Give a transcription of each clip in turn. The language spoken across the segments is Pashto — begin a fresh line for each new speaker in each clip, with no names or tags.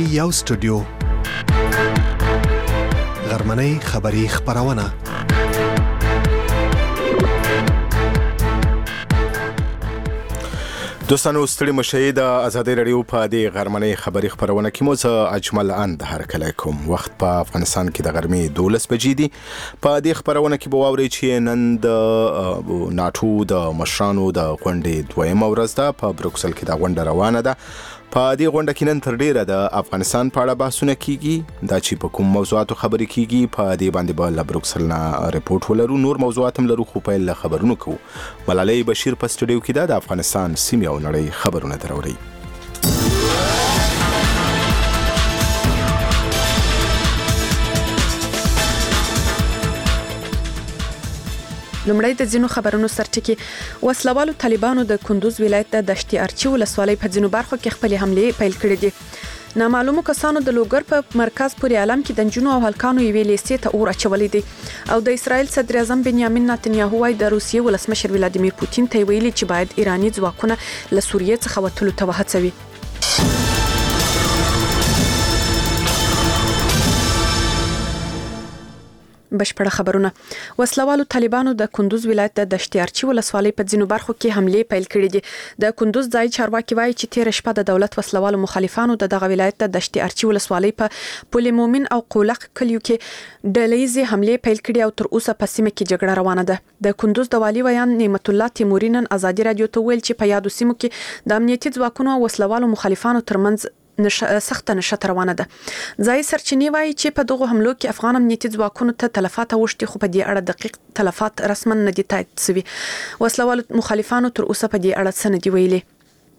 یو سټوډیو غرمنۍ خبری خبرونه
دوستانو ستړي مشه د ازادي رادیو په دې غرمنۍ خبری خبرونه کې مو زه اجمل اند هرکلی کوم. وخت په افغانستان کې د غرمې 12 بجې دي. په دې خبرونه کې به واورئ چې نن د ناتو د مشرانو د غونډې دویمه ورځ ده. په بروکسل کې د غونډه روانه ده. په دې غونډه کې نن تر ډیره د افغانستان په اړه بحثونه کیږي. دا چې په کوم موضوعاتو خبرې کیږي په دې باندې به له بروکسل نه ریپورت ولرو. نور موضوعات هم لرو خو په له خبرونو کوو. ملالۍ بشیر په سټوډیو کې د افغانستان سیمې او نړۍ خبرونه دراوړي.
لومړی د ځینو خبرونو سرټکی. وسلوالو طالبانو د کندوز ولایت د دشتي ارچي ولسوالۍ په ځینو برخو کې خپل حمله پیل کړې دي. نامعلومو کسانو د لوګر په مرکز پورې عالم کې د جنونو او هلکانو یوې لیستې ته اور اچولې دي او د اسرائیل صدر اعظم بنیامین نتنیاهو وايي د روسیې ولسمشر ولادیمیر پوتین ته ویلي چې باید ایرانی ځواکونه له سوریې څخه وټلو ته وهڅوي. بشپړه خبرونه. وسلوالو طالبانو د کندوز ولایت د دشتي ارچي ولسوالۍ په ځینو برخو کې حمله پیل کړې دي. د کندوز ځای چارواکي وایي چې تیر شپه د دولت وسلوالو مخالفانو دغه ولایت د دشتي ارچي ولسوالۍ په پل مومن او قولق کلیو کې ډلهیزې حمله پیل کړې او تر اوسه په سیمه کې جګړه روانه ده. د کندوز د والی ویان نعمت الله تیموري نن ازادي رادیو ته ویل چې په یادو سیمو کې د امنیتي ځواکونو او وسلوالو مخالفانو ترمنځ سخت نشته روانه ده. ځای سرچینی وایي چې په دغه حملو کې افغان امنیتي ځواکونو ته تلفات اوښتي خو په دې اړه دقیق تلفات رسما نه دي تایید شوي. وسلوالو مخالفانو تر اوسه په دې اړه څه نه دي ویلي.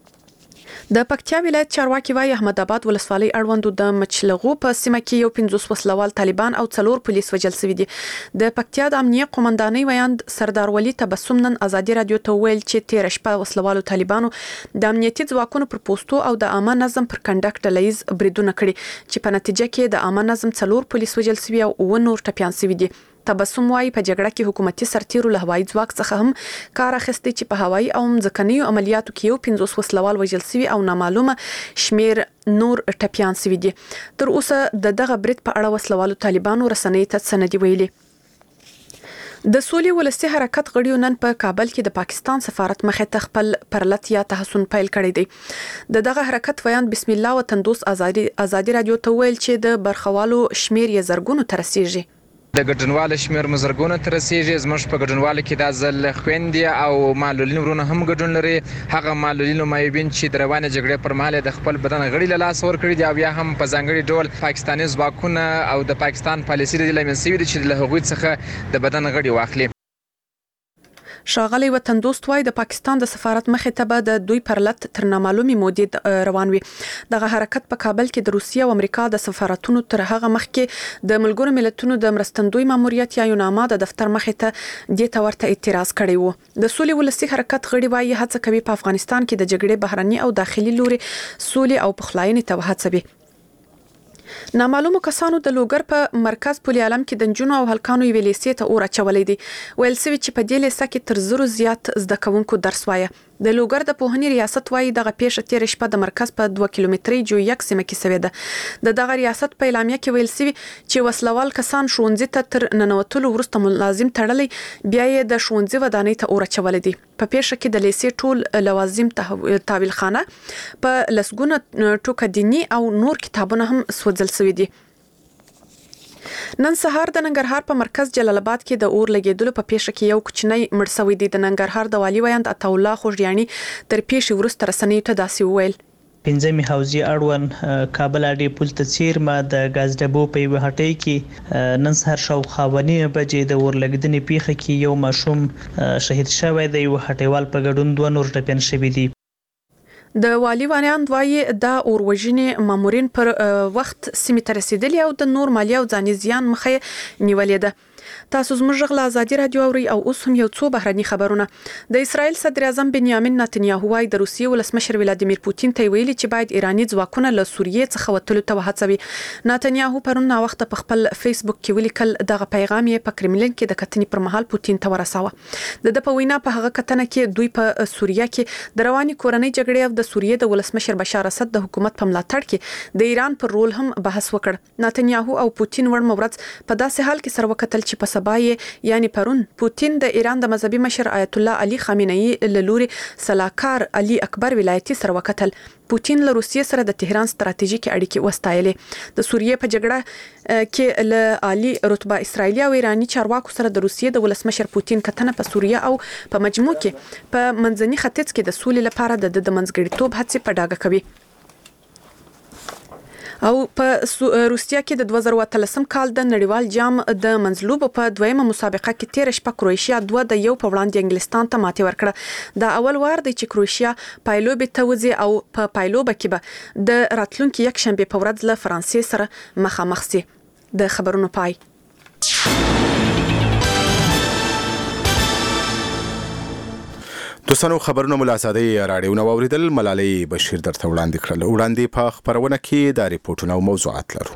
د پکتیا ولایت چارواکي وايي احمد آباد ولسوالۍ اړوندو د مچلغو په سیمه کې یو 50 وسلوال طالبان او 4 پولیس وژل شوي دي. د پکتیا د امنیت قومندانۍ ویاند سردار ولی تبسم نن ازادي رادیو ته ویل چې تیر شپه وسلوالو طالبانو د امنیتي ځواکونو پر پوسټو او د عامه نظم پر کنډک ډلهیز بریدونه کړي چې په نتیجه کې د عامه نظم 4 پولیس وژل شوي او 9 نور ټپیان شوي دي. تبسم وايي په جګړه کې حکومتي سرتیرو له هوایي ځواک څخه هم کار اخیستی چې په هوایي او ځمکنیو عملیاتو کې یو 50 وسلوال وژل شوي او نامعلومه شمیر نور ټپیان شوي دي. تر اوسه دغه برید په اړه وسلوالو طالبانو رسنۍ ته څه نه دي ویلي. د سولې ولسي حرکت غړیو نن په کابل کې د پاکستان سفارت مخې ته خپل پرلط یا تحسن پیل کړی دی. دغه حرکت ویان بسم الله وطن دوست ازادي رادیو ته ویل چې د برخوالو شمیر یې زرګونو ته رسیږي.
د ګډونوالو شمیر مزرګونه تر رسیږي. زموږ په ګډونوالو کې د ځل خويندې او معلولین ورونه هم ګډون لري. هغه معلولین مایبین چې د روانه جګړې پر مهال د خپل بدن غړي له لاس ور کړی دی او یا هم په ځانګړي ډول پاکستاني ځواکونه او د پاکستان پالیسي د لمنسوي دي چې له هغوی څخه د بدن غړي واخلي.
شاغلی وطن دوست وای د پاکستان د سفارت مخې ته به د دوی پرلط تر نامعلومي مودې روان وي. دغه حرکت په کابل کې د روسیې او امریکا د سفارتونو تر هغه مخکې د ملګرو ملتونو د مرستندوی ماموریت یا یوناما د دفتر مخې ته د تورته اعتراض کړی وو. د سولې ولسي حرکت غړي وایي هڅه کوي په افغانستان کې د جګړې بهرني او داخلي لوري سولې او پخلاینې ته وهڅوي. نامعلومو کسانو د لوګر په مرکز پورې عالم کې د جنونو او هلکانو یوې لیستې ته اور اچولې دي. ویل شوي چې په دې لیسته کې تر 100 زیات زده کوونکو درس وایه. د لوګر د پوهنې ریاست وايي دغه پیښه تیر شپه د مرکز په 2 کیلومتري جویک سیمه کې شوې ده. د دغه ریاست په اعلامیه کې ویل شوي چې وسلوال کسان ښوونځي ته تر ننوتلو وروسته ملازم تړلي بیا یې د ښوونځي ودانۍ ته اور اچولې دي. په پیښه کې د لیسې ټول لوازم تحویل خانه په لسګونه ټوکه دیني او نور کتابونه هم سوځل شوي دي. نن سهار د ننګرهار په مرکز جلال آباد کې د اور لګیدلو په پیښه کې یو کوچنی مړ شوی دی. د ننګرهار د والی ویاند عطا الله خوږیانی تر پیښې وروسته رسنیو ته داسې وویل.
پنځمې حوزې اړوند کابل اډې پل ته څیرمه د ګاز ډبو په یوه هټۍ کې نن سهار شاوخوا 9 بجې د اور لګیدنې پیښه کې یو ماشوم شهید شوی دی. یو هټیوال په ګډون 2 نور ټپیان شوي دي.
د والی ویاند وایي د اور وژنې مامورین پر وخت سیمې ته رسیدلي او د نور مالی او ځاني زیان مخه نیولې ده. تاسو زموږ غلا ازادي رادیو اوري او اوس هم یو څو بهرني خبرونه. د اسرایل صدر اعظم بنیامین نتنیاهو وايي د روسیې ولسمشر ولادیمیر پوتین ته ویلي چې باید ایرانی ځواکونه له سوریې څخه وتلو ته وهڅوي. نتنیاهو پرون نا وخت په خپل فیسبوک کې ولیکل دغه پیغام یې په کرملین کې د کتنې پر مهال پوتین ته ورساوه. د په وینا په هغه کتنه کې دوی په سوریه کې د رواني کورنۍ جګړې او د سوریې د ولسمشر بشار اسد د حکومت په ملاتړ کې د ایران پر رول هم بحث وکړ. نتنیاهو او پوتین ور مورز په داسې حال کې سره وکتل چې په سبا یعنی پرون پوتین د ایران د مذهبي مشر آیت الله علي خامنه‌ای له لوري سلاکار علي اکبر ولایتي سره وکتل. پوتین له روسیې سره د تهران ستراتیژیکي اړیکې وستایلې. د سوریې په جګړه کې له عالی رتبه اسرایلی او ایرانی چارواکو سره د روسیې د ولسمشر پوتین کتنه په سوریه او په مجموع کې په منځني ختیځ کې د سولې لپاره د منځګړیتوب هڅې په ډاګه کوي. او په روسیا کې د 2013 کال د نړیوال جام د منځلوبو په دویمه مسابقه کې 13 شپه کروشیا 2-1 په وړاندې انګلستان ته ماتې ورکړه. دا اول وار دی چې کروشیا پایلوبې ته وځي او په پایلوبه کې به د راتلونکي یک شنبه په ورځ له فرانسې سره مخامخ شي. د خبرونو پای.
دوستانو خبرونه ملاسادي راډیو نو اوریدل. ملالۍ بشیر درته وړاندې کړل. وړاندې په خبرونه کې د ریپورتونو او موضوعات لرو.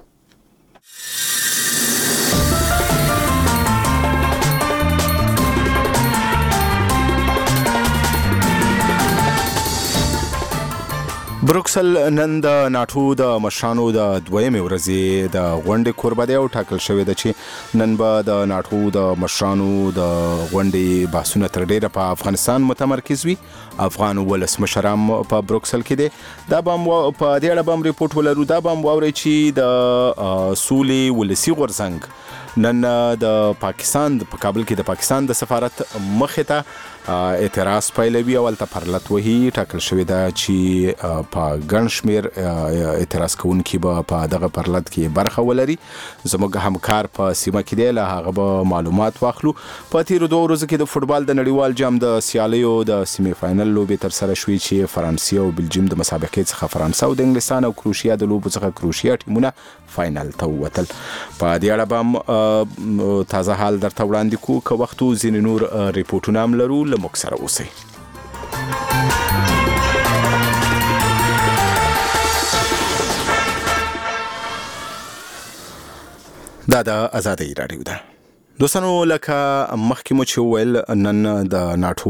بروکسل نن د ناتو د مشرانو د دویمې ورځې د غونډې کوربه دی او ټاکل شوی دی چې نن به د ناتو د مشرانو د غونډې بحثونه تر ډیره په افغانستان متمرکز وي. افغان ولسمشر هم په بروکسل کې دی. دا به په دې اړه به ریپورت ولرو. دا به واوري چې د سولې ولسی غورځنګ نن د پاکستان په کابل کې د پاکستان د سفارت مخې ته اعتراض پیلوي او الته پرلط وهي. ټاکل شوی دا چې په ګڼ شمېر اعتراض کوونکي به په دغه پرلط کې برخه ولري. زموږ همکار په سیمه کې دی، له هغه به معلومات واخلو. په تیرو 2 ورځو کې د فوټبال د نړیوال جام د سیالیو د سیمي فاینل لوبې تر سره شوې چې فرانسې او بلجیم د مسابقې څخه فرانسه او د انګلستان او کروشیا د لوبو څخه کروشیا ټیمونه فاینل ته ووتل. په دې اړه به تازه حال درته وړاندې کوو که وخت ځینې نور ریپورټونه هم لرو. له موږ سره اوسئ. دا د ازادۍ راډیو ده. دوستانو لکه مخکې مو چې وویل نن د ناتو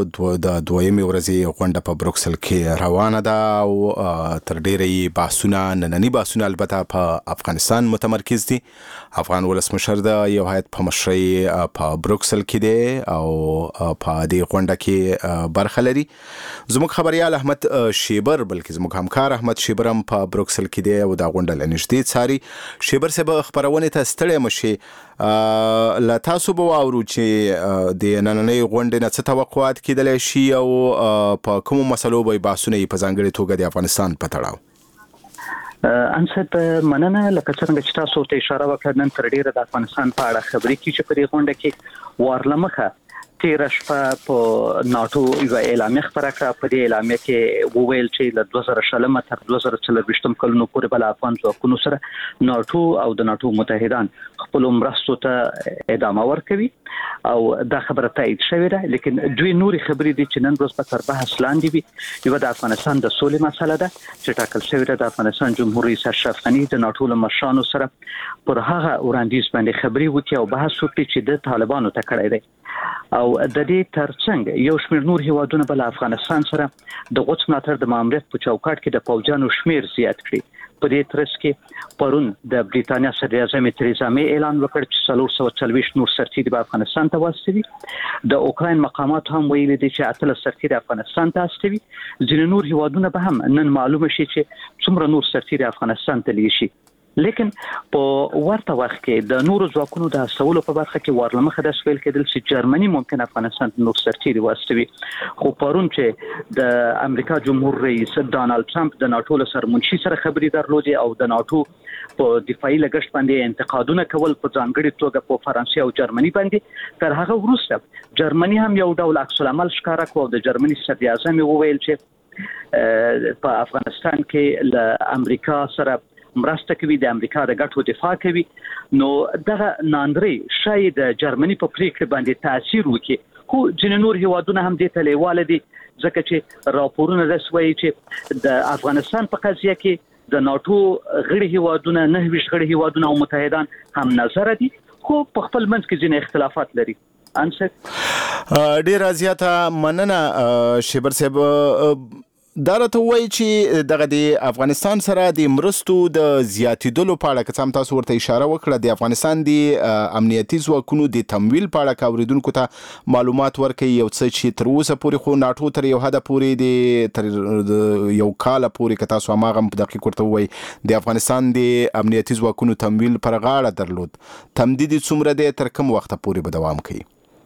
د دویمې ورځې غونډه په بروکسل کې روانه ده او تر ډیره یې بحثونه ننني بحثونه البته په افغانستان متمرکز دي. افغان ولسمشر د یو هیات په مشرۍ په بروکسل کې دی او په دې غونډه کې برخه لري. زموږ خبريال احمد شیبر بلکې زموږ همکار احمد شیبر هم په بروکسل کې دی او دا غونډه لنږدې څاري. شیبر صاحب خبرونه ته ستړی مشي. لا تاسو به واورو چې د نننۍ غونډې نه څه توقعات کېدلی شي او په کومو مسلو به بحثونه یې په ځانګړې توګه د افغانستان په تړاو.
انصت مننه. لکه څنګه چې تاسو ته اشاره وکړه نن تر ډیره د افغانستان په اړه خبرې کیږي. په دې غونډه کې وارلمخه 13 شپه په ناتو یو اعلامیه خبره کړه. په دې اعلامیه کې وویل چې له 2000 تر 2024 کلونو پورې بل افغان ځواکونو سره ناتو او د ناتو متحدان خپل مرستو ته ادامه ورکوي او دا خبره تایید شوې ده. لیکن دوی نوري خبرې دي چې نن ورځ په تر بحث لاندې وي. یو د افغانستان د سولې مسله ده چې ټاکل شوې ده. د افغانستان جمهور رئیس اشرف غنی د ناتو له مشرانو سره پر هغه وړاندیز باندې خبرې وکړي او بحث وکړي چې د طالبانو ته کړی دی. او د دې ترڅنګ یو شمېر نور هیوادونه بل افغانستان سره د غوڅ ملاتړ د ماموریت په چوکاټ کې د پوجانو شمېر زیات کړي. په دې ترڅ کې پرون د بریټانیا صدر اعظم تریزا می اعلان وکړ چې 440 نور سرتیري به افغانستان ته واستوي. د اوکراین مقامات هم ویلي دي چې 8 سرتیري افغانستان ته استوي. ځینې نور هیوادونه به هم نن معلومه شي چې څومره نور سرتیري افغانستان ته لیږي. لیکن په ورته وخت کې د نورو ځواکونو د استولو په برخه کې وارلمخه د سویل کېدل چې جرمني ممکن افغانستان ته نور سرتیري واستوي. خو پرون چې د امریکا جمهور رئیس ډانلډ ټرمپ د ناتو سره منشي سره خبرې درلودې او د ناتو په دفاعي لګښت باندې انتقادونه کول په ځانګړي توګه په فرانسې او جرمني باندې. تر هغه وروسته جرمني هم یو ډول عکس العمل ښکاره کړ او د جرمني صدر اعظم وویل چې په افغانستان کې له امریکا سره مرسته کوي د امریکا د ګټو دفاع کوي نو دغه ناندري شاید جرمني په پریکړه باندې تاثیر وکړي خو ځینې نور هیوادونه هم دې ته لیواله دي ځکه چې راپورونه رسوي چې د افغانستان په قضیه کې د ناتو غړي هیوادونه 9 غړي هیوادونه او متحدان هم نظر دي خو په خپل منځ کې ځینې اختلافات لري انسر
ډیر زیاته مننه شیبر صاحب دا راته وایي چې دغه د افغانستان سره د مرستو د زیاتېدلو په اړه که څه هم تاسو ورته اشاره وکړه د افغانستان د امنیتي ځواکونو د تمویل په اړه که اورېدونکو ته معلومات ورکوي یو څه چې تر اوسه پورې خو ناټو تر یو حده پورې تر یو کاله پورې که تاسو هماغه په دقیق ورته ووایي د افغانستان د امنیتي ځواکونو تمویل پر غاړه درلود تمدید څومره دی تر کوم وخته پورې به دوام کوي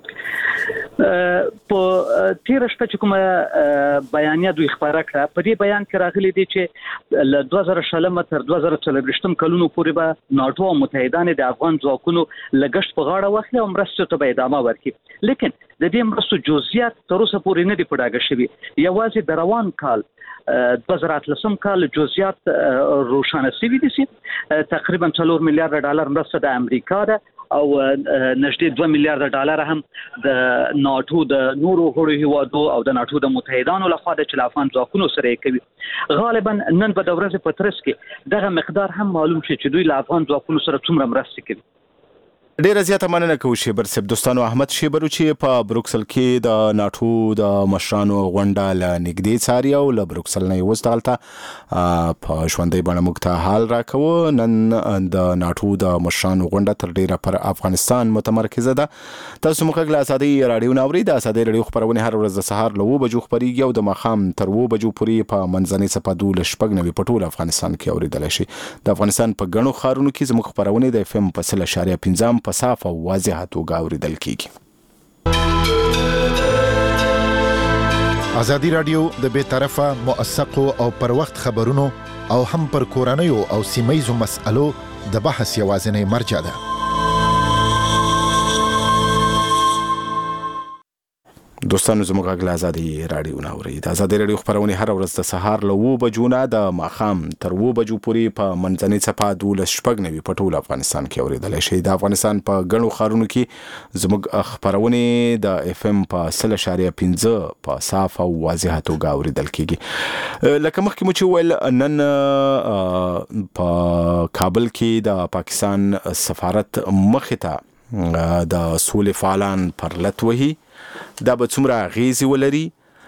په تیر شپه چې کومه بیانیه دوی خبره کړه په دې بیان کې راغلي دي چې له 2000 تر 2024 کلونو پورې به ناتو او متحدان د افغان ځواکونو لګښت په غاړه واخلي او مرستو ته به ادامه ورکړي لیکن د دې مرستو جزئیات تر اوسه پورې نه دي پډاګه شوي یوازې د روان کال 2013 کال جزئیات روښانه شوي دي چې تقریبا 4 میلیارډ ډالر مرسته د امریکا ده او نږدې 2 میلیارډ ډالر هم د ناتو د نورو غړو هیوادو او د ناتو د متحدانو لخوا د افغان ځواکونو سره کوي غالبا نن په دورځ په ترڅ کې دغه مقدار هم معلوم شي چې دوی له افغان ځواکونو سره څومره مرسته کوي
ډیره زیاته مننه کوم شیبر صاحب دوستانو احمد شیبرو چې په بروکسل کې د ناتو د مشرانو غونډه ل نږدې څاري او له بروکسل نه وستغلته په ژوندۍ باندې موږ ته حال راکوه نن د ناتو د مشرانو غونډه تر ډیره پر افغانستان متمرکزه ده تاسو موږ له ازادي رادیو ناوري د ازادي رادیو خبرونه هر ورځ د سهار له 2 بجو خبريږي او د مخام تر 2 بجو پورې په منځنۍ صفه 12 په ټول افغانستان کې اوریدل شي د افغانستان په غنو خارونو کې زموږ خبرونه د FM په 0.5 په صاف او واضح توګه اوریدل کیږي
ازادي رادیو د بې طرفه موثقو او پر وخت خبرونو او هم پر کورنیو او سیمایي مسألو د بحث یوازینی مرجع ده
دوستانو زموږ غږ ازادي رادیو ناوري د ازادي رادیو خبرونه هر ورځ د سهار له 2 بجو نه د ماخام تر 2 بجو پورې په منځنۍ صفه 12 په ټول افغانستان کې اوریدل شي د افغانستان په غنو خارونو کې زموږ خبرونه د FM په 0.5 په صاف او واضح توګه اوریدل کیږي لکه مخکې مو چې ویل نن په کابل کې د پاکستان سفارت مخته د سولې فعالان پر لټوي دا به څومره غیزي ولري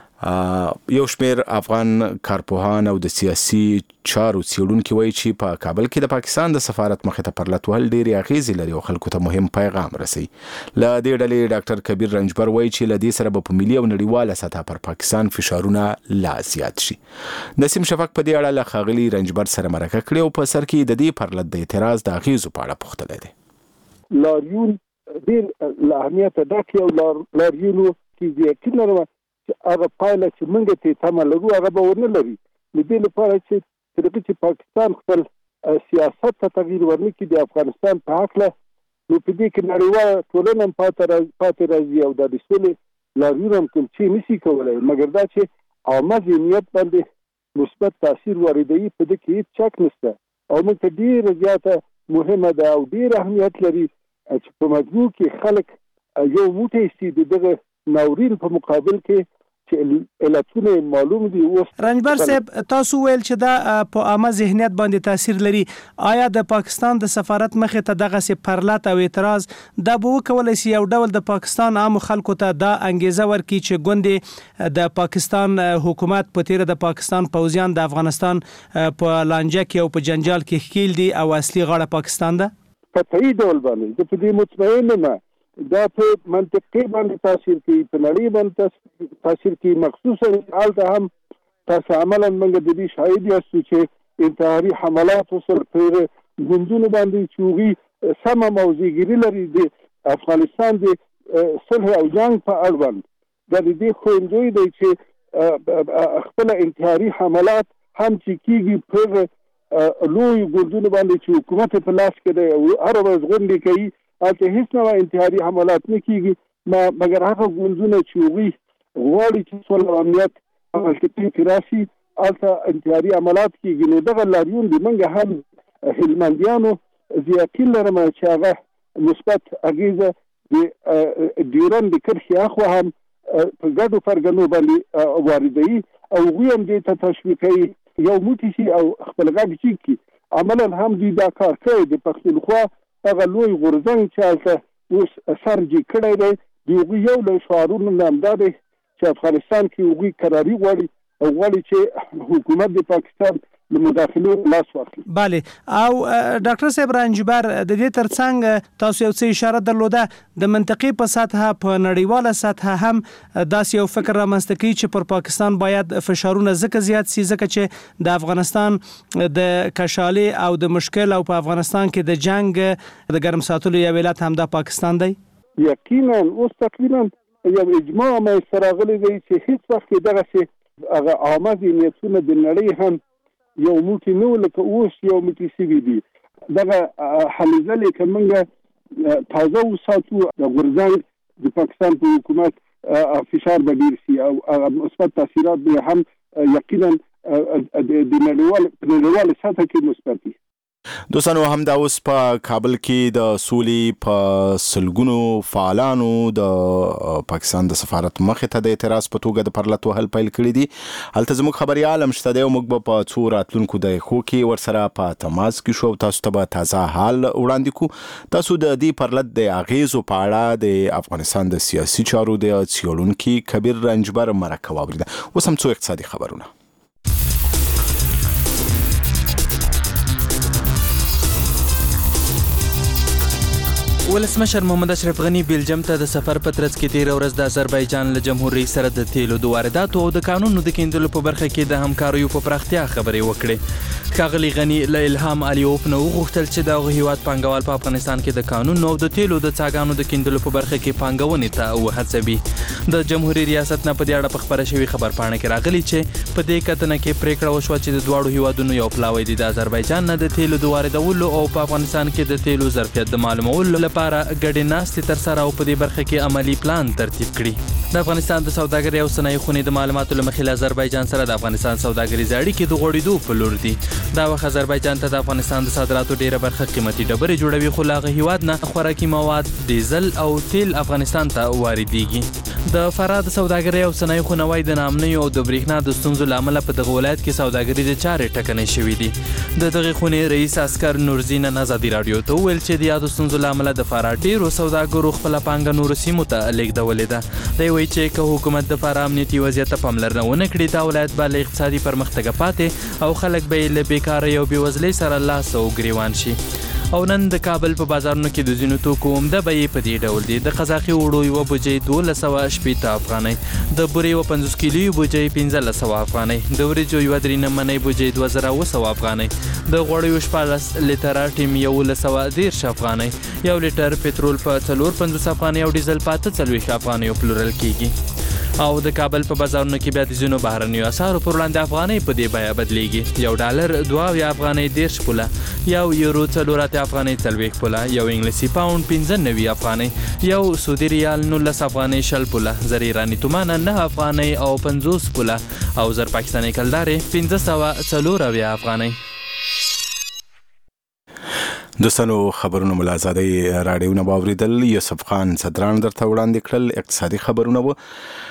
یو شمیر افغان کارپوهان او د سیاسي چارو څېړونکي وایي چې په کابل کې د پاکستان د سفارت مخې ته پر لټول ډېرې اغیزې لري او خلکو ته مهم پیغام رسوي له دې ډلې ډاکټر کبیر رنجبر وایي چې له دې سره به په ملي او نړیواله سطح پر پاکستان فشارونه لا زیات شي نسیم شفق په دې اړه له ښاغلي رنجبر سره مرکه کړې او په سر کې د دې پر لټ د اعتراض د اغیزو په اړه پوښتلی دی
لاریون ډېر له اهمیته ډک یو لاریون کې یقین لرم چې هغه پایله چې موږ ته تمه لرو هغه به ونه لري د دې لپاره چې پاکستان خپل سیاست ته تغییر ورنکړي د افغانستان په هکله نو په دې کې نړیواله ټولنه پاتې راځي او د سولې لاریون هم کوم چې نشي کولی مګر دا چې عامه ذهنیت باندې مثبت تاثیر واردوي په دې کې هیڅ شک نشته او موږ ته ډېره زیاته مهمه ده او ډېر اهمیت لري چې په مجموع کې خلک یو موټی سي دغه ناورین په مقابل کې چې علتونه معلوم دي اوس
رنجبر صاحب تاسو ویل چې دا په عامه ذهنیت باندې تاثیر لري آیا د پاکستان د سفارت مخې ته دغه سي پرلط او اعتراض دا به وکولای شي یو ډول د پاکستان عام خلکو ته دا انګیزه ورکړي چې ګوندې د پاکستان حکومت په تیر د پاکستان پوځیان د افغانستان په لانجه کې او په جنجال کې ښکیل دي او اصلي غاړه پاکستان ده
په صحیح ډول باندې د دې مطمئن نه دا په منطقي باندې تاثیر کوي په نړۍ باندې تاثیر کوي مخصوصا حالته هم تاسو عملاً موږ د دې شاهد یاستو چې انتحاري حملات وسر پر ګوندونو باندې چوغي سم موضوعګری لري د افغانستان د صلح او جنگ په اړوند د دې خوندوی دی چې خپل انتحاري حملات هم چې کیږي پر لوی ګوندونو باندې چې حکومت په لاس کې دی او هر ورځ غونډې کوي چې هیڅ نوع انتحاري حملات نه کیږي مګر هغه ګوندونه چې وي غواړي چې صلح او امنیت عمل کې راشي البته انتحاري عملات کیږي نو دغه لاریون د منګه هم هلمندیانو یقین لرم چې هغه مثبت اغیزه د ډیورند کرښې اخوا هم په ګډو فرګنو باندې واردوي او هغوی هم دې ته تشویق کوي یو موټی شي او خپل غږ جګ کړي. عملا هم دوی دا کار کوي. د پښتونخوا هغه لوی غورځنګ چې هلته اوس سر جګ کړی دی د هغوی یو له شعارونو نه همدا دی چې افغانستان کې هغوی کراري غواړي او غواړي چې حکومت د پاکستان له مداخلې لاس واخلي.
بله او ډاکټر صاحب رنجبر د دې ترڅنګ تاسو یو څه اشاره درلوده د منطقې په سطحه په نړیواله سطحه هم داسې یو فکر رامنځته کوي چې پر پاکستان باید فشارونه ځکه زیات سي ځکه چې د افغانستان د کشالې او د مشکل او په افغانستان کې د جنگ د ګرم ساتلو یو علت هم د پاکستان دی.
یقینا اوس تقریبا یو اجماع منځته راغلی دی چې هیڅ وخت دغسې هغه عامه ذهنیتونه د نړۍ هم یو موټی نو لکه اوس یو موټی سوي دي. دغه هلې ځلې که موږ تازه وساتو د غورځنګ د پاکستان په حکومت فشار به ډېر سي او مثبت تاثیرات به هم یقینا د نړیواله سطحه کې مثبت دي.
دوستانو هم دا اوس په کابل کې د سولې په سلګونو فعالانو د پاکستان د سفارت مخې ته د اعتراض په توګه د پرلط وهل پیل کړي دي. هلته زموږ خبريال هم شته دی او موږ به په څو راتلونکو دقیقو کې ورسره په تماس کې شو او تاسو ته به تازه حال وړاندې کوو. تاسو د دې پرلط د اغیزو په اړه د افغانستان د سیاسي چارو د څیړونکي کبیر رنجبر مرکه واوریده. اوس هم څو اقتصادي خبرونه.
ولسمشر محمد اشرف غنی بیلجیم ته د سفر په ترڅ کې تیر ورځ د آذربایجان له جمهور رئیس سره د تیلو د وارداتو او د قانونو د کیندلو په برخه کې د همکاریو په پراختیا خبرې وکړې. ښاغلي غنی له الهام علیوف نه وغوښتل چې د هیواد پانګوال په افغانستان کې د قانون او د تیلو د څاګانو د کیندلو په برخه کې پانګونې ته وهڅوي. د جمهوریت ریاست نه په دې اړه په خبره شوی خبرپاڼه کې راغلی چې په دې کتنه کې پریکړه وشوه چې د دواړو هیوادونو یو پلاوی د آذربایجان نه د تیلو د واردولو او په افغانستان کې د تیلو ظرفیت د معلومولو لپاره ګډې ناستې ترسره او په دې برخه کې عملی پلان ترتیب کړي. د افغانستان د سوداګرۍ او صنایع خونې د معلوماتو له مخې له آذربایجان سره د افغانستان سوداګریز اړیکې د غوړېدو په لور دي. دا وخت آذربایجان ته د افغانستان د صادراتو ډیره برخه قیمتي ډبرې جوړوي خو له هغه هیواد نه خوراکي مواد ډیزل او تیل افغانستان ته واردېږي. د فراه د سوداګرۍ او صنایع خونه وايي د ناامنیو او د برېښنا د ستونزو له امله په دغه ولایت کې سوداګریزې چارې ټکنۍ شوي دي. د دغې خونې رئیس اسکر نورزین ازادي راډیو ته وویل چې د یادو ستونزو له امله د فراه ډیرو سوداګرو خپله پانګه نورو سیمو ته لیږدولې ده. دی وایي چې که حکومت د فراه امنیتي وضعیت ته پاملرنه ونه کړي دا ولایت به له اقتصادي پرمختګه پاتې او خلک به یې له بیکارۍ او بېوزلۍ سره لاس او ګریوان شي. او نن د کابل په بازارونو کې د ځینو توکو عمده بیې په دې ډول دي. د قزاقي اوړو یوه بوجۍ 1280 افغانۍ، د بورې یوه 50 کیلو بوجۍ 1500 افغانۍ، د وریجو یوه 3 منۍ بوجۍ 2700 افغانۍ، د غوړیو 14 لیټره ټیم 1110 افغانۍ، 1 لیټر پټرول په 450 افغانۍ او ډیزل په 48 افغانۍ پلورل کیږي. او د کابل په بازارونو کې بیا د ځینو بهرنیو اسعارو پر وړاندې افغانۍ په دې بیه بدلیږي. 1 ډالر 2 افغانۍ 10 پوله، 1 یورو 4 افغانۍ 40 پوله، 1 انګلیسي پاوند 95 افغانۍ، 1 سعودي ریال 19 افغانۍ 60 پوله، زر ایراني تومانه 9 افغانۍ او 50 پوله او زر پاکستاني کلدارې 1504 افغانۍ.
دوستانو خبرونه ملا آزادۍ راډیو نه واوریدل. یوسف خان صدران درته وړاندې کړل. اقتصادي خبرونه و.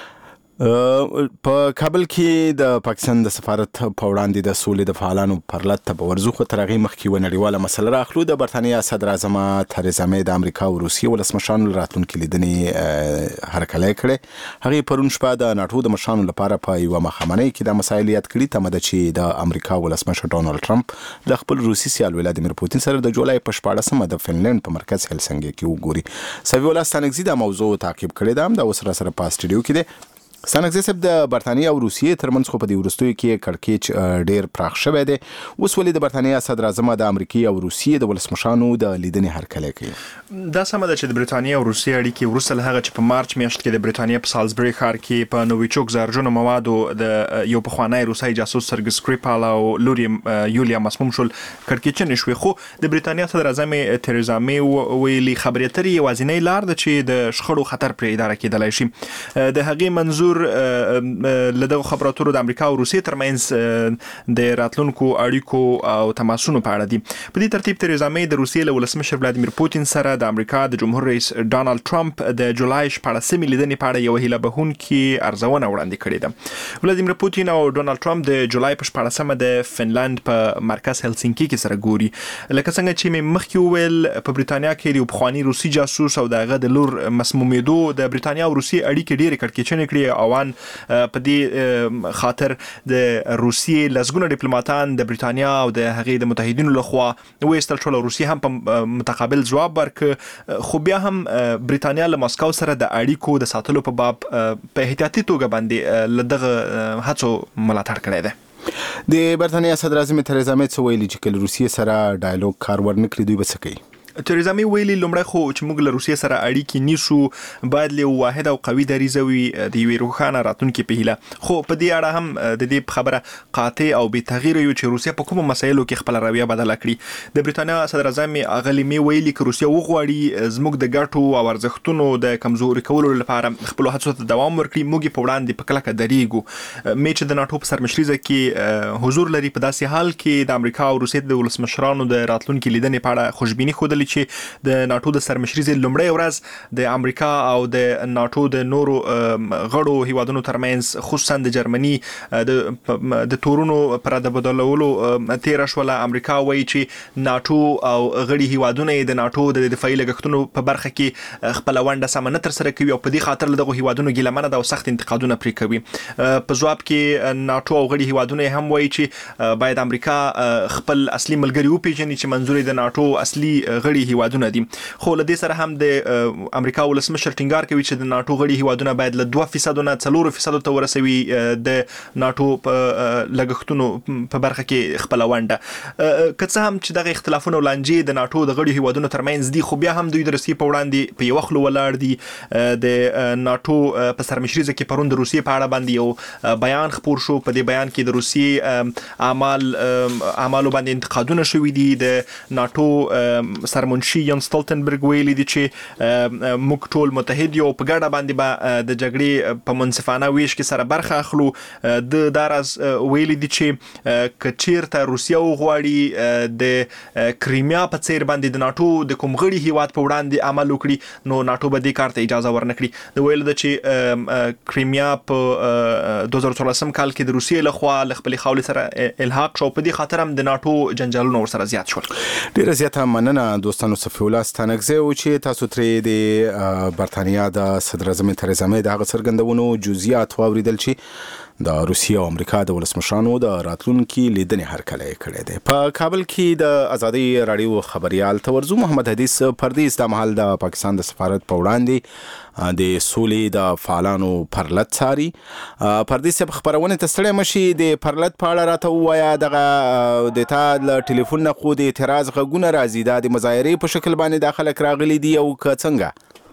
په کابل کې د پاکستان د سفارت په وړاندې د سولې د فعالانو پرلط ته به ورځو خو تر هغې مخکې یوه نړیواله مسله راخلو. د برطانیه صدر اعظمه تریزا مې د امریکا او روسیې ولسمشرانو راتلونکې لیدنې هرکلی کړی. هغې پرون شپه د ناټو د مشرانو لپاره په یوه ماښامنۍ کې دا مسایل یاد کړي. تمه ده چې د امریکا ولسمشر ډونالډ ټرمپ له خپل روسي سیال ولادیمیر پوتین سره د جولای په 14 د فنلنډ په مرکز هلسنګي کې وګوري. سویولا ستانکزي دا موضوع تعقیب کړې ده. دا اوس راسره په سټوډیو کې دی. ستانکزي صاحب، د برطانیه او روسیې ترمنځ خو په دې وروستیو کې کړکېچ ډېر پراخ شوی دی. اوس ولې د برطانیه صدر اعظم د امریکې او روسیې د ولسمشرانو د لیدنې هرکلی کوي؟
دا سمه ده چې د برطانیه او روسیې اړیکې وروسته له هغه چې په مارچ میاشت کې د برطانیه په سالزبري ښار کې په نوویچوک زهرجنو موادو د یو پخوانی روسي جاسوس سرګي سکریپال او لور یولیا مسموم شول، کړکېچنې شوې. خو د برطانیه صدر اعظم تریزا مې ویلي خبرې اترې یوازینۍ لار ده چې د شخړو خطر پرې اداره کېدلی شي. د هغې منظور لور لدغه خبراتو د امریکا او روسیې ترمنځ د راتلونکو اړیکو او تماسونو په اړه دي. په دې ترتیب تریزا مې د روسیې له ولسمشر ولادیمیر پوتین سره د امریکا د جمهور رئیس ډانلډ ټرمپ د جولای 14 لیدنې په اړه یو هیله بهونکي ارزونه وړاندې کړې ده. ولادیمیر پوتین او ډانلډ ټرمپ د جولای په 14مه د فنلند په مرکز هلسینکی کې سره ګوري. لکه څنګه چې مې مخکې وویل په بریتانیا کې د پخوانی روسي جاسوس او دغه د لور مسمومیدو د بریتانیا او روسي اړیکې ډېرې کړکېچنې کړې او په دې خاطر د روسیې لسګونه ډیپلوماټان د بریتانیا او د هغې د متحدینو لخوا وایستل شول. روسیې هم په متقابل ځواب ورکړ، خو بیا هم بریتانیا له ماسکو سره د اړیکو د ساتلو په باب په احتیاطي توګه باندې لدغه هڅو ملاتړ کړی دی.
د برتانیا صدر اعظم تریزا مې څه ویلي چې کله روسیې سره ډایالوګ کار ورنکړي دوی به څه کوي؟
تریزا مې ویلي لومړی خو چې موږ له روسیې سره اړیکې نیسو باید له واحد او قوي دریځ وي د یوې روښانه راتلونکي په هیله. خو په دې اړه هم د دې خبره قاطع او بې تغییره یو چې روسیه په کومو مسایلو کې خپل رویه بدله کړي. د بریتانیا صدر اعظم اغلی مې ویلي چې روسیه وغواړي زموږ د ګټو او ارزښتونو د کمزوري کولو لپاره خپل هڅو ته دوام ورکړي، موږ په وړاندې په کلکه درېږو. مې چې د ناټو په سرمشريزه کې حضور لري په داسې حال کې د امریکا او روسیې د ولسمشرانو د راتلونکي لیدنې په اړه خوشبیني ښودلې چې د ناټو د سرمشريزې لومړی ورځ د امریکا او د ناټو د نورو غړو هیوادونو ترمنځ خصوصا د جرمني د تورونو پر د بدلولو تیر شوله. امریکا وایي چې ناټو او غړي هیوادونه د ناټو د دفاعي لګښتونو په برخه کې خپل ونډه سم نه تر سره کوي او په دې خاطر دغه هیوادونو ګیلمنه د سخت انتقادونه پرې کوي. په ځواب کې ناټو او غړي هیوادونه هم وایي چې باید امریکا خپل اصلي ملګری وپیژني چې منظور د ناټو اصلي غړي هیوادونه دي. خو له دې سره هم د امریکا ولسمشر ټینګار کوي چې د ناټو غړي هیوادونه باید له 2% نه 4% ته ورسوي د ناټو لګښتونو په برخه کې خپل ونډه. که څه هم چې دغه اختلافونه ولانجې د ناټو د غړي هیوادونو ترمنځ دي، خو بیا هم دوی د روسیې په وړاندې په یو خلو ولاړ دي. د ناټو په سرمشريزه کې پرون د روسیې په اړه باندې یو بیان خپور شو. په دې بیان کې د روسیې اعمالو باندې انتقادونه شوي دي. د ناټو سرمنشي یان ستولتنبرګ ویلي دي چې موږ ټول متحد یو، په ګډه باندې به د جګړې په منصفانه ویش کې سره برخه اخلو. د داراز ویلي دي چې کچیرته روسیه وغواړي د کریمیا په څیر باندې د ناټو د کوم غړي هیواد په وړاندې عمل وکړي نو ناټو به دې کار ته اجازه ورنکړي. د ویل ده چې کریمیا په 2014 کال کې د روسیې لخوا له خپل خاورې سره الحاق شو. په دې خاطر هم د ناټو جنجالونه ورسره زیات شول.
ډیره زیاته مننه دوستانو. صفیولا ستانکزه او چې تاسو ترې د برتانیا د صدر اعظم تریزا مې د هغه څرګندونو جزئیات واوریدل چې د روسیې او امریکا د ولسمشرانو د راتلونکي لیدنې هرکلی کړی دی. په کابل کې د آزادۍ راډیو خبريال تورزو محمد حدیث پردیس د محل د پاکستان د سفارت په وړاندې د سولې د فعالانو پرلط څاري. پردیس په خبرونه تستړی مشي د پرلط په اړه راته وایا دغه د تا له ټلیفون نه خو د اعتراض غږونه راځي د مظاهرې په شکل باندې داخله راغلي دي او که څنګه؟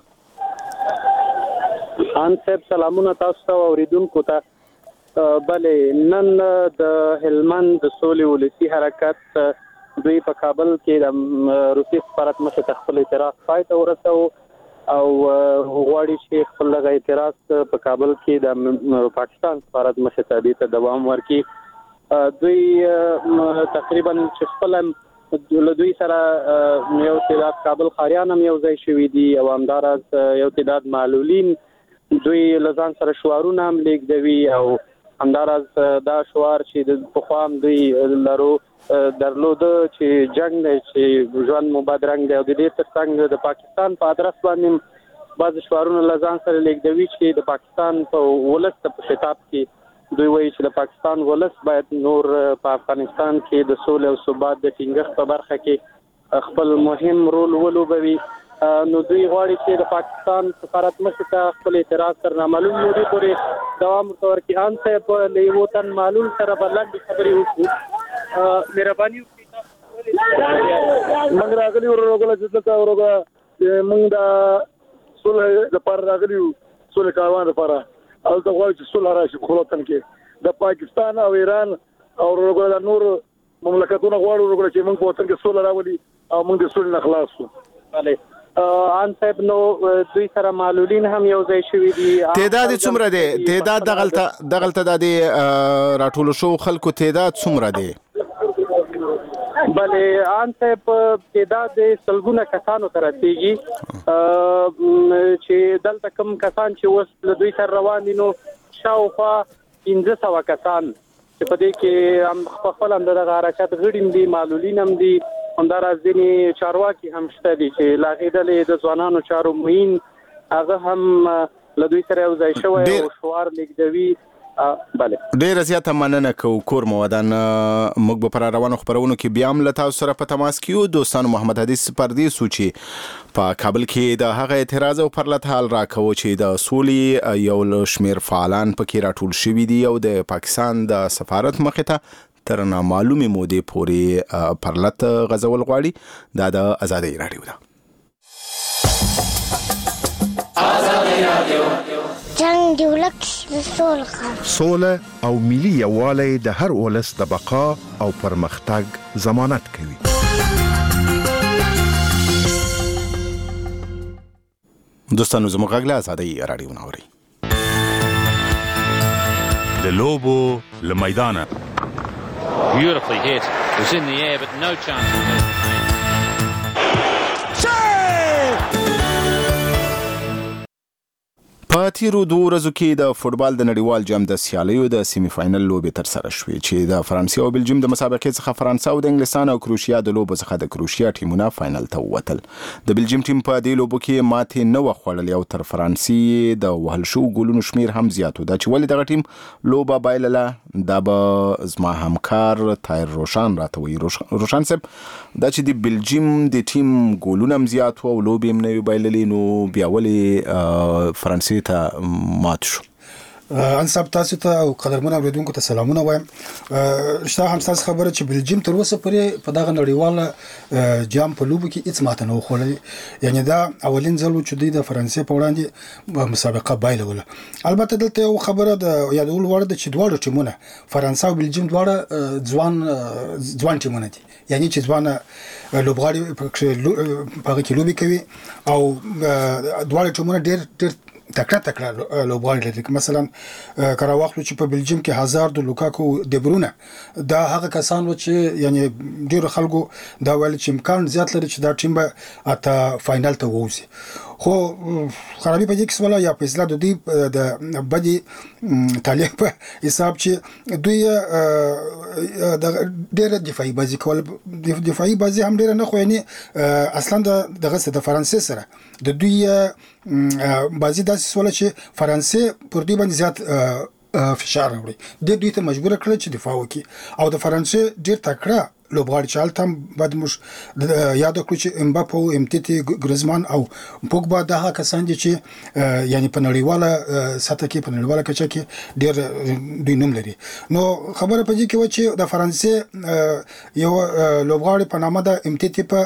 ان صاحب سلامونه تاسو ته اوریدونکو ته. بلې نن د هلمند د سولې ولسی حرکت دوی په کابل کې د روسي سفارت مخې ته خپل اعتراض پای ته ورسو او غواړي چې خپل دغه اعتراض په کابل کې د پاکستان سفارت مخې ته دې ته دوام ورکړي. دوی تقریبا چې خپل له دوی سره یو تعداد کابل خاریان هم یو ځای شوي دي او همداراز یو تعداد معلولین دوی لزان سره شعارونه هم لیږدوي او همداراز دا شعار چې د پخوام دوی لرو درلوده چې جنگ دی چې ژوند مو بدرنګ دی او د دې ترڅنګ د پاکستان په ادرس باندې بعض شعارونه لزان سره لیږدوي چې د پاکستان په ولس په خطاب کې دوی وایي چې د پاکستان ولس باید نور په افغانستان کې د سولې او ثبات د ټینګښت په برخه کې خپل مهم رول ولوبوي. نو دوی غواړي چې د پاکستان سفارت مخې ته خپل اعتراض تر نامعلوم مودې پورې دوام ورکړي. ان صاحب له یو تن معلول سره بلند خبرې وکړو. مهرباني وکړئ.
موږ راغلي ورغله چې تاسو ورغله موږ د صلح لپاره راغلي یو، صلح کاروان لپاره او ته غواړي چې صلح راشي په وطن کې د پاکستان او ایران او ورغله نور مملکتونه غواړي ورغله چې موږ په وطن کې صلح راولي او موږ د صلح نه خلاص شو.
بله ان صاحب نو دوی سره معلولین هم یو ځای شوي دي.
تعداد څومره دی؟ تعداد دغلته د راټولو شو خلکو تعداد څومره دی؟
بله ان صاحب تعداد سلګونه کسانو ته رسیږي چې دلته کوم کسان چې اوس له دوی سره روان دي نو شاوخوا 1500 کسان چې په دې کې هم خپل هم دغه حرکت غړي دي، معلولین هم دي، همداراز ځینې چارواکي هم شته دي چې لاغې ډلې د ځوانانو چارو معین هغه هم له دوی سره یو ځای شوی او شعار لیږدوي. بله
ډیره زیاته مننه کوو کور مودان. موږ به پر روانو خبرونو کې بیا هم له تاسو سره په تماس کې یو. دوستانو محمد حدیث پردیس چې په کابل کې د هغه اعتراض او پرلط حال راکوه چې د سولې یو شمیر فعالان پکې راټول شوي دي او د پاکستان د سفارت مخې ته تر نامعلومې مودې پورې پرلط غځول غواړي. دا د آزادۍ راډیو ده. آزادۍ راډیو
جنگ دی ولک سوله او ملي یووالی د هر ولس د بقا او پرمختګ ضمانت کوي.
دوستانو زموږ غږ له آزادۍ راډیو نه اورئ.
د لوبو له میدانه
Beautifully hit. It was in the air, but no chance of it.
په تیرو 2 ورځو کې د فوټبال د نړیوال جام د سیالیو د سیمی فاینل لوبې تر سره شوې چې د فرانسې او بلجیم د مسابقې څخه فرانسه او د انګلستان او کروشیا د لوبو څخه د کروشیا ټیمونه فاینل ته ووتل. د بلجیم ټیم په دې لوبو کې ماتې نه وخوړلې او تر فرانسې د وهل شو ګولونو شمیر هم زیات و. دا چې ولې دغه ټیم لوبه بایلله دا به زما همکار طاهر روشان راته وایي. روشان صاحب دا چې د بلجیم د ټیم ګولونه هم زیات و او لوبې هم نه وي بایللې، نو بیا ولې فرانسې ته مات شو؟
انصاب تاسو ته او قدرمن اوریدونکو ته سلامونه وایم. شته هم تاسو خبره چې بلجیم تر اوسه پورې په دغه نړیوال جام په لوبو کې هیڅ ماته نه وخوړلې، یعنی دا اولین ځل چې دوی د فرانسې په وړاندې مسابقه بایلوله. البته دلته یو خبره د یادول وړ ده چې دواړه ټیمونه فرانسه او بلجیم دواړه ځوان ټیمونه دي، یعنی چې ځوان لوبغاړي په کې لوبي کوي او دواړه ټیمونه ډېر تکړه لوبغاړي لري. مثلا کارا وخت چې په بلجیم کې هازارد او لوکاکو دبرونه دا هغه کسان و چې یعنی ډیرو خلکو دا ویل چې امکان زیات لري چې دا ټیم به اته فاینل ته ووځي، خو خرابې په دې کې سواله یا فیصله د دوی د بدی تعلیق په حساب چې دوی د ډېر دفاعي بازی کول، دفاعي بازی هم ډېر نه خو یعنی اصلا دغه د فرانسې سره د دوی بازی داسې سواله چې فرانسې پر دوی باندې زیات فشار راوړي، دوی ته مجبور کړل چې دفاع وکړي او د فرانسې ډېر تکړه لوبغاړي چې هلته باید موږ یاد کړو چې امباپه او امتیتی ګریزمان او پوګبا دغه کسان دي چې یعنی په نړیواله سطح کې په نړیواله کچه کې ډېر دوی نوم لري. نو خبره په دې کې و چې د فرانسې یو لوبغاړي په نامه د امتیتی په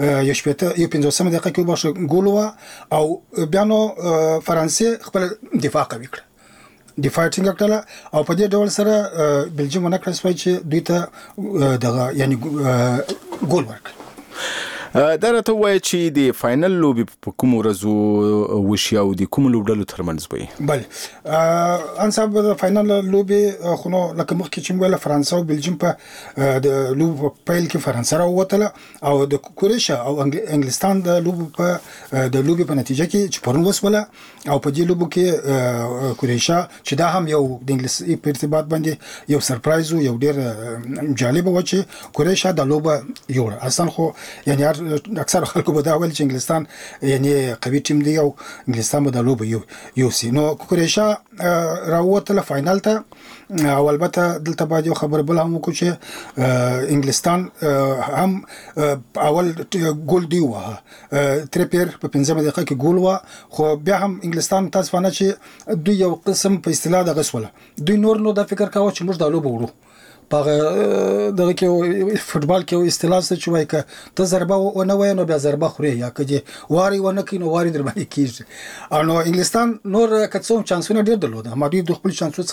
15 دقیقه کې وبښه ګول او بیا نو فرانسې خپل دفاع قوي کړ، دفاع څنګه کړله او په دې ډول سره بلجیم ونه کړی چې دوی ته دغه یعنی ګول ورکړ.
دا راته وایي چې د فاینل لوبې په کوم ورځو وشي او د کوم لوبډلو ترمنځ به وي؟
بله انصاب د فاینل لوبې خو نو لکه مخکې چې ویل فرانسه او بلجیم په د لوبو په پیل کې فرانسه راووتله او د کروشیا او انګلستان د لوبو په نتیجه کې چې پرون وسوله او په دې لوبو کې کروشیا چې دا هم یو د انګلیسي په ارتباط باندې یو سرپرایز یو ډېر جالب و چې کروشیا د لوبه یوړه اصلا خو یعنی اکثر خلکو به دا ویل چې انګلستان یعنی قوي ټیم دی او انګلستان به د لوبه یوسي. نو کروشیا راووتله فاینل ته او البته دلته باید یو خبر بل هم وکړو چې انګلستان هم اول ګول دی وه تریپیر په 15 دقیقه کې ګول و، خو بیا هم انګلستان تاسو فانه چې دوی یو قسم په اصطلاح د غسوله دوی نور نو د فکر کاوه چې موږ د لوبه وړو په دغه کې فوټبال کې اصطلاح څه چې وایي که ته ضربه ونه وایې نو بیا ضربه خورې یا که واري ونه کړي نو واري در باندې کېږي. او نو انګلستان نور که څه هم چانسونه ډېر درلوده، اما دوی د خپل چانسونو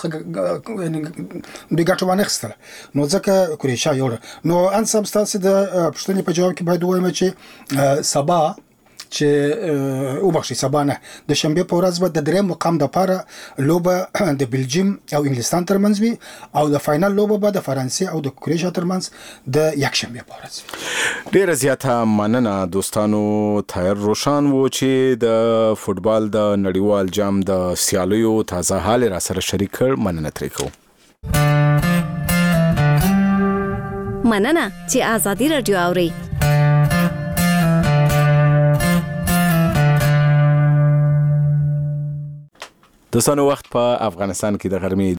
څخه دوی ګټه وانه اخیستله نو ځکه کروشیا یوړه. نو انصاب ستاسو د پوښتنې په جواب کې باید ووایم چې سبا چې وبخښي سبانه د شنبه په ورځ به د دریم مقام د لپاره لوبه د بلجیم او انګلستان ترمنځ وي او د فائنل لوبه به د فرانسې او د کروشیا ترمنځ د یک شنبه په ورځ.
ډیره زیاته مننه دوستانو. طاهر روشان و چې د فوتبال د نړیوال جام د سیالیو تازه حال را سره شریک کړ. مننه ترې کوم.
مننه چې آزادي رادیو اوري.
دوستانو وخت په افغانستان کې د غرمې